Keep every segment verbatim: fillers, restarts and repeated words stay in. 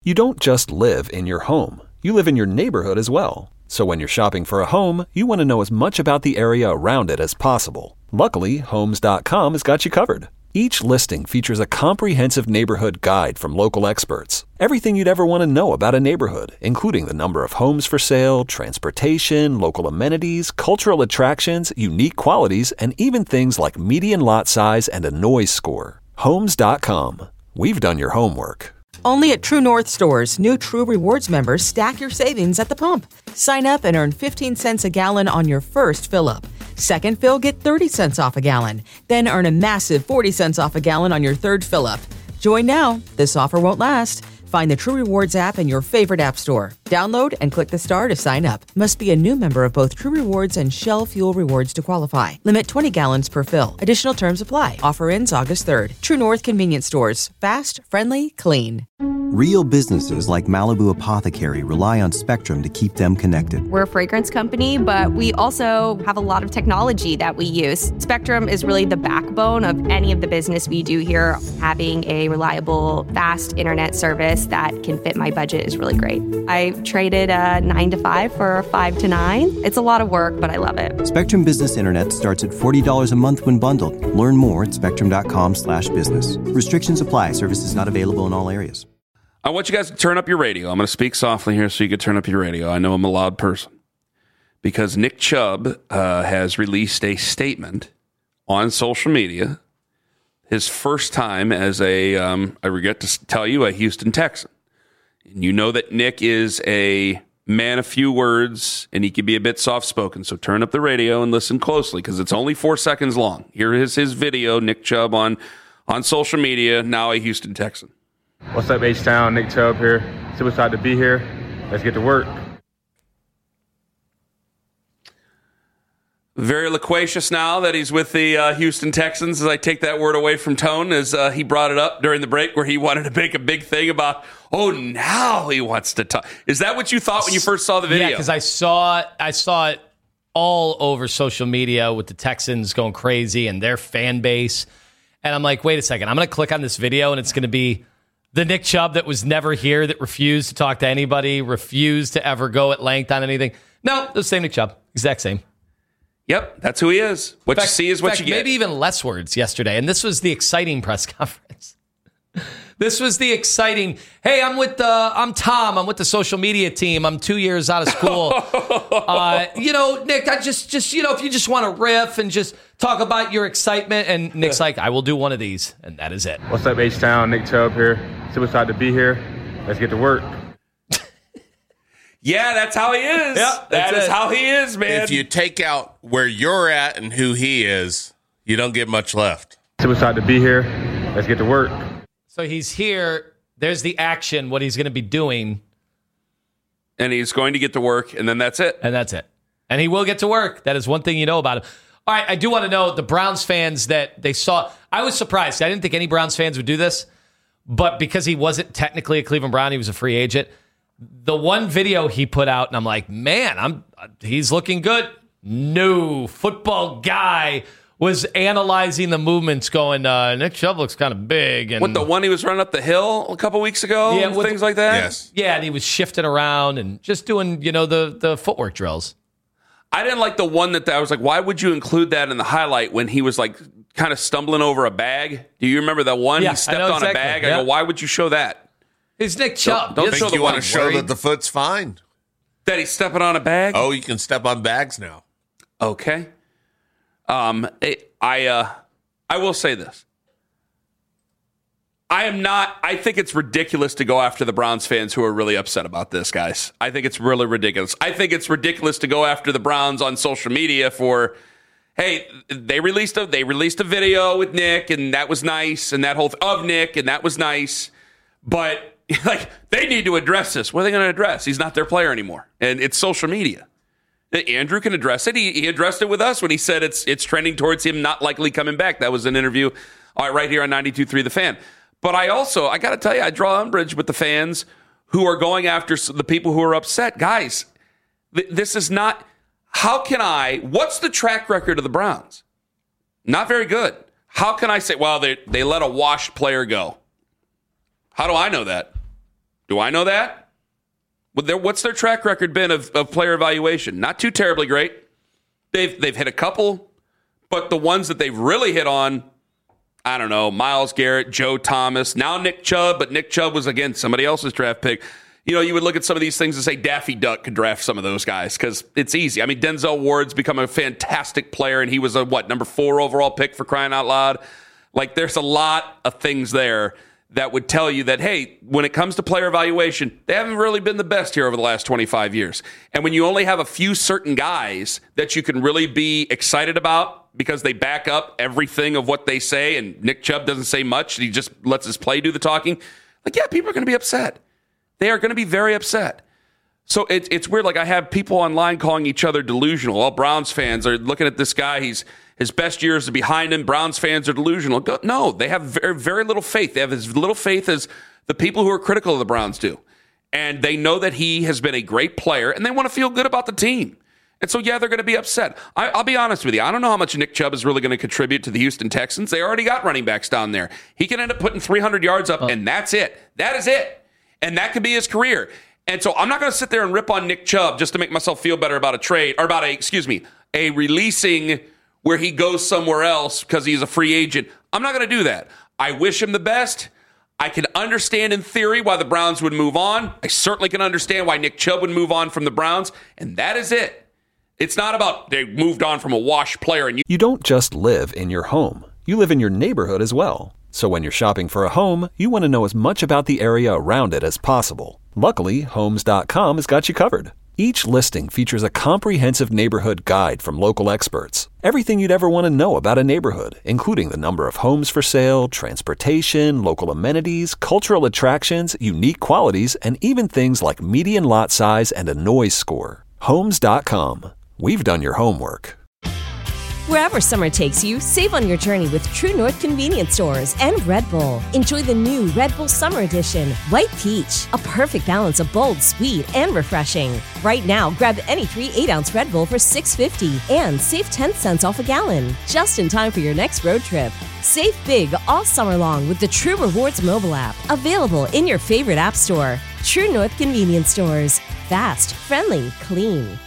You don't just live in your home. You live in your neighborhood as well. So when you're shopping for a home, you want to know as much about the area around it as possible. Luckily, Homes dot com has got you covered. Each listing features a comprehensive neighborhood guide from local experts. Everything you'd ever want to know about a neighborhood, including the number of homes for sale, transportation, local amenities, cultural attractions, unique qualities, and even things like median lot size and a noise score. Homes dot com. We've done your homework. Only at True North stores, new True Rewards members stack your savings at the pump. Sign up and earn fifteen cents a gallon on your first fill-up. Second fill, get thirty cents off a gallon. Then earn a massive forty cents off a gallon on your third fill-up. Join now. This offer won't last. Find the True Rewards app in your favorite app store. Download and click the star to sign up. Must be a new member of both True Rewards and Shell Fuel Rewards to qualify. Limit twenty gallons per fill. Additional terms apply. Offer ends August third. True North Convenience Stores. Fast, friendly, clean. Real businesses like Malibu Apothecary rely on Spectrum to keep them connected. We're a fragrance company, but we also have a lot of technology that we use. Spectrum is really the backbone of any of the business we do here. Having a reliable, fast internet service that can fit my budget is really great. I traded a nine to five for a five to nine. It's a lot of work, but I love it. Spectrum Business Internet starts at forty dollars a month when bundled. Learn more at spectrum.com slash business. Restrictions apply. Services not available in all areas. I want you guys to turn up your radio. I'm going to speak softly here so you can turn up your radio. I know I'm a loud person. Because Nick Chubb uh, has released a statement on social media. His first time as a, um, I regret to tell you, a Houston Texan. And you know that Nick is a man of few words, and he can be a bit soft-spoken. So turn up the radio and listen closely, because it's only four seconds long. Here is his video, Nick Chubb on, on social media, now a Houston Texan. What's up, H-Town? Nick Chubb here. Super excited to be here. Let's get to work. Very loquacious now that he's with the uh, Houston Texans, as I take that word away from Tone, as uh, he brought it up during the break where he wanted to make a big thing about, oh, now he wants to talk. Is that what you thought when you first saw the video? Yeah, because I saw, I saw it all over social media with the Texans going crazy and their fan base. And I'm like, wait a second, I'm going to click on this video and it's going to be the Nick Chubb that was never here, that refused to talk to anybody, refused to ever go at length on anything. No, the same Nick Chubb, exact same. Yep, that's who he is. What fact, you see is what fact, you get. Maybe even less words yesterday. And this was the exciting press conference. This was the exciting, hey, I'm with the, I'm Tom. I'm with the social media team. I'm two years out of school. uh, you know, Nick, I just, just, you know, if you just want to riff and just talk about your excitement. And Nick's like, I will do one of these. And that is it. What's up, H-Town? Nick Chubb here. Super excited to be here. Let's get to work. Yeah, that's how he is. Yep, that is it. How he is, man. If you take out where you're at and who he is, you don't get much left. Super excited to be here. Let's get to work. So he's here. There's the action, what he's going to be doing. And he's going to get to work, and then that's it. And that's it. And he will get to work. That is one thing you know about him. All right, I do want to know the Browns fans that they saw. I was surprised. I didn't think any Browns fans would do this. But because he wasn't technically a Cleveland Brown, he was a free agent. The one video he put out, and I'm like, man, I'm he's looking good. No, football guy was analyzing the movements, going, uh, Nick Chubb looks kind of big. And what, the one he was running up the hill a couple weeks ago? Yeah, things like that? Yes. Yeah, and he was shifting around and just doing, you know, the, the footwork drills. I didn't like the one that I was like, why would you include that in the highlight when he was like kind of stumbling over a bag? Do you remember that one? Yeah, he stepped on exactly. a bag. Yeah. I go, why would you show that? It's Nick Chubb. Don't, don't show you want to show that the foot's fine. That he's stepping on a bag? Oh, you can step on bags now. Okay. Um, it, I uh, I will say this. I am not, I think it's ridiculous to go after the Browns fans who are really upset about this, guys. I think it's really ridiculous. I think it's ridiculous to go after the Browns on social media for, hey, they released a they released a video with Nick, and that was nice, and that whole th- of Nick, and that was nice. But like, they need to address this. What are they going to address? He's not their player anymore, and it's social media. Andrew can address it. He, he addressed it with us when he said it's it's trending towards him not likely coming back. That was an interview uh, right here on ninety-two point three The Fan. But I also, I got to tell you, I draw umbrage with the fans who are going after the people who are upset. Guys, th- this is not, how can I, what's the track record of the Browns? Not very good. How can I say, well, they they let a washed player go? How do I know that? Do I know that? What's their track record been of, of player evaluation? Not too terribly great. They've they've hit a couple, but the ones that they've really hit on, I don't know, Myles Garrett, Joe Thomas, now Nick Chubb, but Nick Chubb was, again, somebody else's draft pick. You know, you would look at some of these things and say Daffy Duck could draft some of those guys because it's easy. I mean, Denzel Ward's become a fantastic player, and he was a, what, number four overall pick for crying out loud? Like, there's a lot of things there that would tell you that, hey, when it comes to player evaluation, they haven't really been the best here over the last twenty-five years. And when you only have a few certain guys that you can really be excited about because they back up everything of what they say, and Nick Chubb doesn't say much, he just lets his play do the talking, like, yeah, people are going to be upset. They are going to be very upset. So it, it's weird. Like, I have people online calling each other delusional. All Browns fans are looking at this guy. He's his best years are behind him. Browns fans are delusional. No, they have very, very little faith. They have as little faith as the people who are critical of the Browns do. And they know that he has been a great player, and they want to feel good about the team. And so, yeah, they're going to be upset. I, I'll be honest with you. I don't know how much Nick Chubb is really going to contribute to the Houston Texans. They already got running backs down there. He can end up putting three hundred yards up, oh. and that's it. That is it. And that could be his career. And so I'm not going to sit there and rip on Nick Chubb just to make myself feel better about a trade, or about a, excuse me, a releasing where he goes somewhere else because he's a free agent. I'm not going to do that. I wish him the best. I can understand in theory why the Browns would move on. I certainly can understand why Nick Chubb would move on from the Browns. And that is it. It's not about they moved on from a washed player. And you, you don't just live in your home. You live in your neighborhood as well. So when you're shopping for a home, you want to know as much about the area around it as possible. Luckily, Homes dot com has got you covered. Each listing features a comprehensive neighborhood guide from local experts. Everything you'd ever want to know about a neighborhood, including the number of homes for sale, transportation, local amenities, cultural attractions, unique qualities, and even things like median lot size and a noise score. Homes dot com. We've done your homework. Wherever summer takes you, save on your journey with True North Convenience Stores and Red Bull. Enjoy the new Red Bull Summer Edition, White Peach, a perfect balance of bold, sweet, and refreshing. Right now, grab any three eight-ounce Red Bull for six fifty and save ten cents off a gallon, just in time for your next road trip. Save big all summer long with the True Rewards mobile app, available in your favorite app store. True North Convenience Stores. Fast, friendly, clean.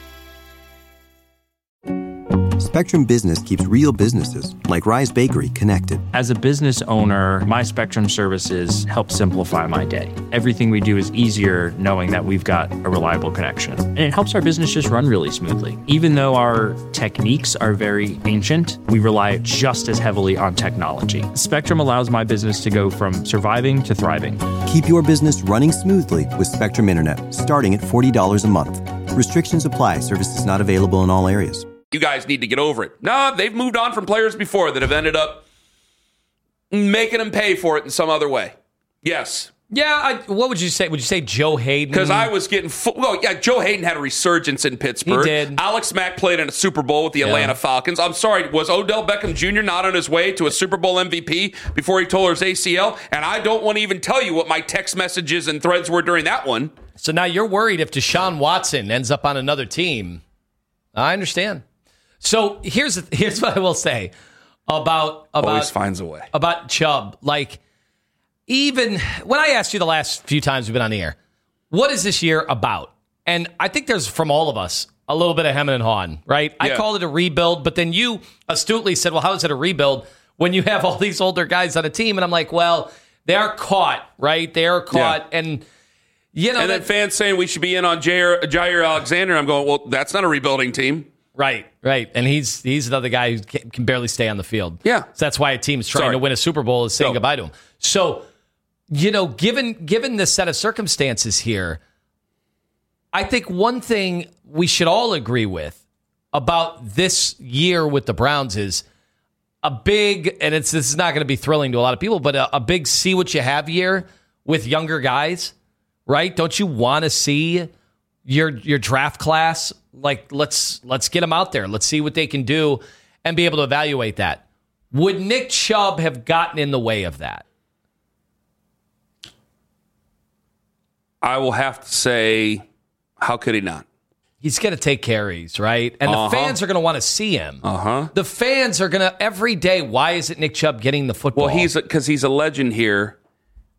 Spectrum Business keeps real businesses, like Rise Bakery, connected. As a business owner, my Spectrum services help simplify my day. Everything we do is easier knowing that we've got a reliable connection. And it helps our business just run really smoothly. Even though our techniques are very ancient, we rely just as heavily on technology. Spectrum allows my business to go from surviving to thriving. Keep your business running smoothly with Spectrum Internet, starting at forty dollars a month. Restrictions apply. Services not available in all areas. You guys need to get over it. No, they've moved on from players before that have ended up making them pay for it in some other way. Yes. Yeah, I, what would you say? Would you say Joe Hayden? Because I was getting full. Well, yeah, Joe Hayden had a resurgence in Pittsburgh. He did. Alex Mack played in a Super Bowl with the Yeah. Atlanta Falcons. I'm sorry, was Odell Beckham Junior not on his way to a Super Bowl M V P before he tore his A C L? And I don't want to even tell you what my text messages and threads were during that one. So now you're worried if Deshaun Watson ends up on another team. I understand. So here's here's what I will say about about Always finds a way about Chubb. Like, even when I asked you the last few times we've been on the air, what is this year about? And I think there's, from all of us, a little bit of hem and hawing, right? Yeah. I called it a rebuild, but then you astutely said, well, how is it a rebuild when you have all these older guys on a team? And I'm like, well, they are caught, right? They are caught, yeah. and you know, and that, then fans saying we should be in on Jair, Jair Alexander. I'm going, well, that's not a rebuilding team. Right, right. And he's he's another guy who can barely stay on the field. Yeah. So that's why a team's trying Sorry. to win a Super Bowl is saying Go. goodbye to him. So, you know, given given this set of circumstances here, I think one thing we should all agree with about this year with the Browns is a big, and it's this is not going to be thrilling to a lot of people, but a, a big see what you have year with younger guys, right? Don't you want to see your your draft class? Like, let's let's get them out there. Let's see what they can do and be able to evaluate that. Would Nick Chubb have gotten in the way of that? I will have to say, how could he not? He's going to take carries, right? And uh-huh. the fans are going to want to see him. Uh-huh. The fans are going to, every day, why is it Nick Chubb getting the football? Well, he's because he's a legend here,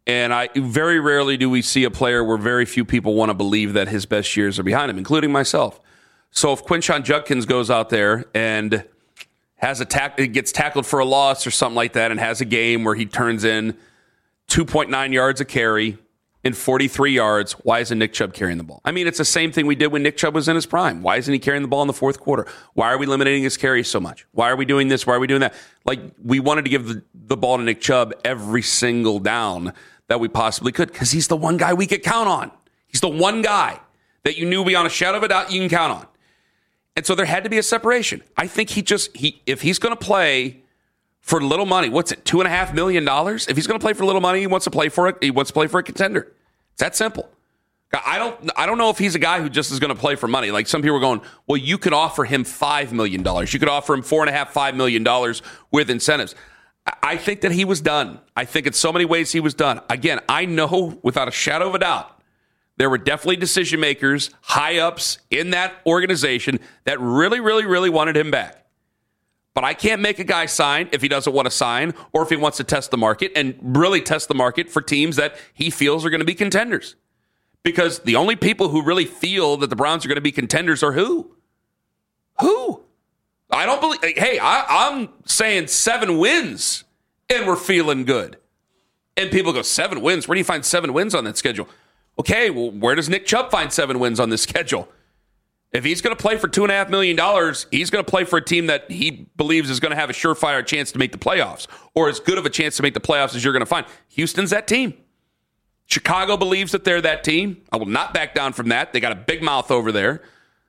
And I very rarely do we see a player where very few people want to believe that his best years are behind him, including myself. So if Quinshon Judkins goes out there and has a tack, gets tackled for a loss or something like that, and has a game where he turns in two point nine yards a carry and forty-three yards, why isn't Nick Chubb carrying the ball? I mean, it's the same thing we did when Nick Chubb was in his prime. Why isn't he carrying the ball in the fourth quarter? Why are we limiting his carries so much? Why are we doing this? Why are we doing that? Like, we wanted to give the, the ball to Nick Chubb every single down that we possibly could, because he's the one guy we could count on. He's the one guy that you knew beyond a shadow of a doubt you can count on. And so there had to be a separation. I think he just, he if he's going to play for little money, what's it, two and a half million dollars? If he's going to play for little money, he wants to play for it. He wants to play for a contender. It's that simple. I don't, I don't know if he's a guy who just is going to play for money. Like, some people are going, well, you could offer him five million dollars. You could offer him four and a half, five million dollars with incentives. I think that he was done. I think in so many ways he was done. Again, I know without a shadow of a doubt, there were definitely decision makers, high ups in that organization that really, really, really wanted him back. But I can't make a guy sign if he doesn't want to sign, or if he wants to test the market and really test the market for teams that he feels are going to be contenders. Because the only people who really feel that the Browns are going to be contenders are who? Who? I don't believe. Hey, I, I'm saying seven wins and we're feeling good. And people go, seven wins? Where do you find seven wins on that schedule? Okay, well, where does Nick Chubb find seven wins on this schedule? If he's going to play for two and a half million dollars, he's going to play for a team that he believes is going to have a surefire chance to make the playoffs, or as good of a chance to make the playoffs as you're going to find. Houston's that team. Chicago believes that they're that team. I will not back down from that. They got a big mouth over there.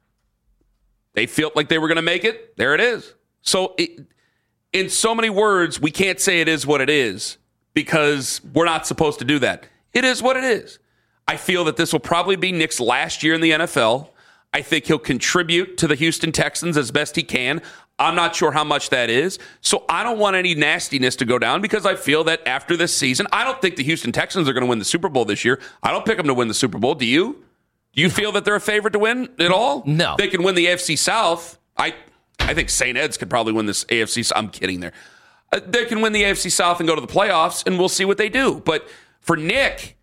They felt like they were going to make it. There it is. So it, in so many words, we can't say it is what it is, because we're not supposed to do that. It is what it is. I feel that this will probably be Nick's last year in the N F L. I think he'll contribute to the Houston Texans as best he can. I'm not sure how much that is. So I don't want any nastiness to go down, because I feel that after this season, I don't think the Houston Texans are going to win the Super Bowl this year. I don't pick them to win the Super Bowl. Do you? Do you feel that they're a favorite to win at all? No. They can win the A F C South. I I think Saint Ed's could probably win this A F C. I'm kidding there. Uh, they can win the A F C South and go to the playoffs, and we'll see what they do. But for Nick,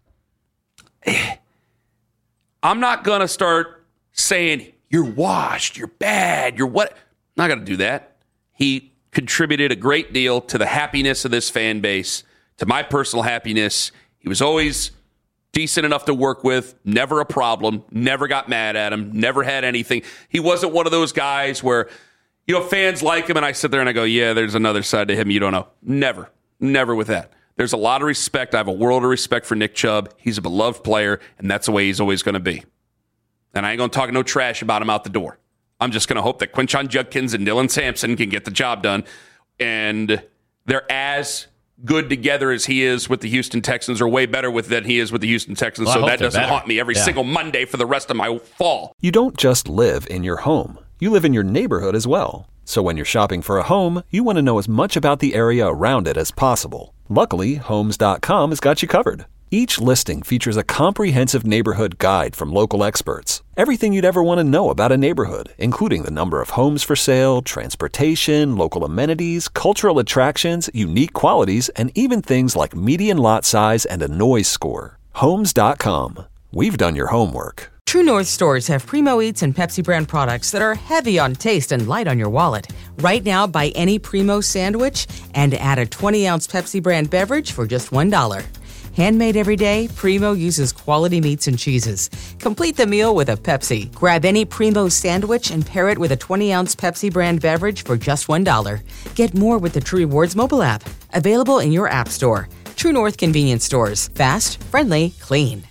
I'm not going to start saying, you're washed, you're bad, you're what. I'm not going to do that. He contributed a great deal to the happiness of this fan base, to my personal happiness. He was always decent enough to work with, never a problem, never got mad at him, never had anything. He wasn't one of those guys where, you know, fans like him and I sit there and I go, yeah, there's another side to him you don't know. Never, never with that. There's a lot of respect. I have a world of respect for Nick Chubb. He's a beloved player, and that's the way he's always going to be. And I ain't going to talk no trash about him out the door. I'm just going to hope that Quinshon Judkins and Dylan Sampson can get the job done, and they're as good together as he is with the Houston Texans, or way better with than he is with the Houston Texans. Well, so that doesn't better. haunt me every yeah. single Monday for the rest of my fall. You don't just live in your home. You live in your neighborhood as well. So when you're shopping for a home, you want to know as much about the area around it as possible. Luckily, Homes dot com has got you covered. Each listing features a comprehensive neighborhood guide from local experts. Everything you'd ever want to know about a neighborhood, including the number of homes for sale, transportation, local amenities, cultural attractions, unique qualities, and even things like median lot size and a noise score. Homes dot com. We've done your homework. True North stores have Primo Eats and Pepsi brand products that are heavy on taste and light on your wallet. Right now, buy any Primo sandwich and add a twenty ounce Pepsi brand beverage for just one dollar. Handmade every day, Primo uses quality meats and cheeses. Complete the meal with a Pepsi. Grab any Primo sandwich and pair it with a twenty ounce Pepsi brand beverage for just one dollar. Get more with the True Rewards mobile app. Available in your app store. True North Convenience Stores. Fast, friendly, clean.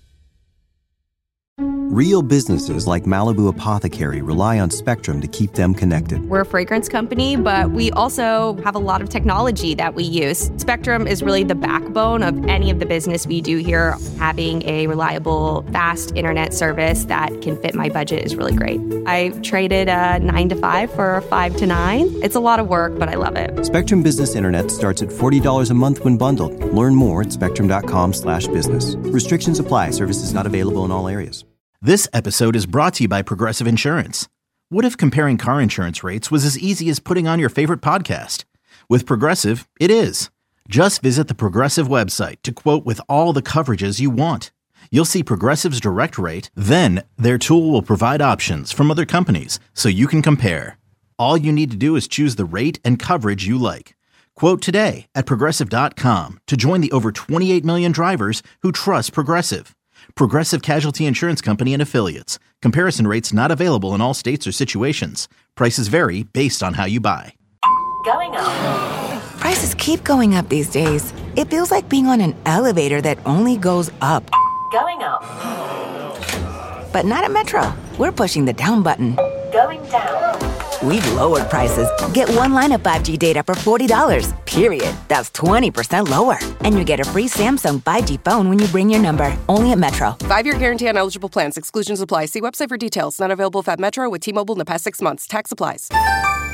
Real businesses like Malibu Apothecary rely on Spectrum to keep them connected. We're a fragrance company, but we also have a lot of technology that we use. Spectrum is really the backbone of any of the business we do here. Having a reliable, fast internet service that can fit my budget is really great. I traded a nine to five for a five to nine. It's a lot of work, but I love it. Spectrum Business Internet starts at forty dollars a month when bundled. Learn more at spectrum.com slash business. Restrictions apply. Services not available in all areas. This episode is brought to you by Progressive Insurance. What if comparing car insurance rates was as easy as putting on your favorite podcast? With Progressive, it is. Just visit the Progressive website to quote with all the coverages you want. You'll see Progressive's direct rate, then their tool will provide options from other companies so you can compare. All you need to do is choose the rate and coverage you like. Quote today at Progressive dot com to join the over twenty-eight million drivers who trust Progressive. Progressive Casualty Insurance Company and Affiliates. Comparison rates not available in all states or situations. Prices vary based on how you buy. Going up. Prices keep going up these days. It feels like being on an elevator that only goes up. Going up. But not at Metro. We're pushing the down button. Going down. We've lowered prices. Get one line of five G data for forty dollars, period. That's twenty percent lower. And you get a free Samsung five G phone when you bring your number. Only at Metro. Five-year guarantee on eligible plans. Exclusions apply. See website for details. Not available at Metro with T-Mobile in the past six months. Tax applies.